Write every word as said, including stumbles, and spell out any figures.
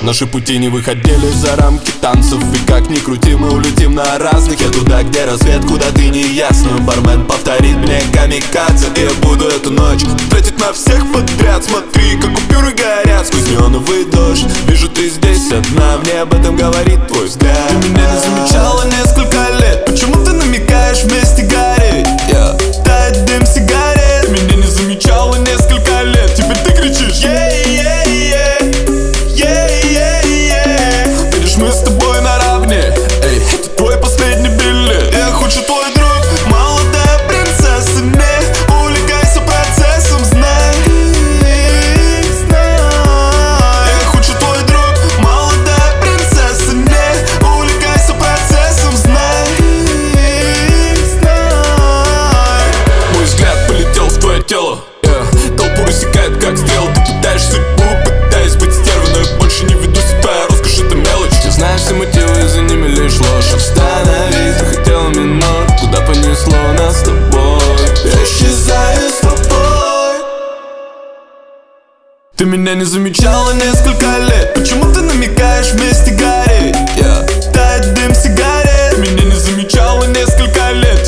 Наши пути не выходили за рамки танцев. И как ни крути, мы улетим на разных. Я туда, где рассвет, куда ты не ясно. Бармен повторит мне камикадзе. И я буду эту ночь тратить на всех подряд. Смотри, как купюры горят сквозь неоновый дождь. Вижу, ты здесь одна, мне об этом говорит твой взгляд. Ты меня не замечала несколько лет. Почему ты намекаешь вместе гореть? Yeah. Тает дым сигарет. Меня не замечала несколько лет. Теперь ты кричишь yeah, yeah, yeah. Yeah, yeah, yeah. Видишь, мы с тобой наравне. Эй, это твой последний билет. Я хочу твой друг, молодая принцесса. Не увлекайся процессом, знай, знай. Я хочу твой друг, молодая принцесса. Не увлекайся процессом, знай, знай. Мой взгляд полетел в твое тело. Yeah. Толпу рассекает, как стрел. Ты кидаешь судьбу, пытаясь быть стервой, но я больше не веду себя. Роскошь — это мелочь. Ты знаешь все мотивы, и за ними лишь ложь. Остановись, ты хотела минут. Куда понесло нас с тобой? Я исчезаю с тобой. Ты меня не замечала несколько лет. Почему ты намекаешь вместе гореть? Yeah. Тает дым сигарет. Меня не замечала несколько лет.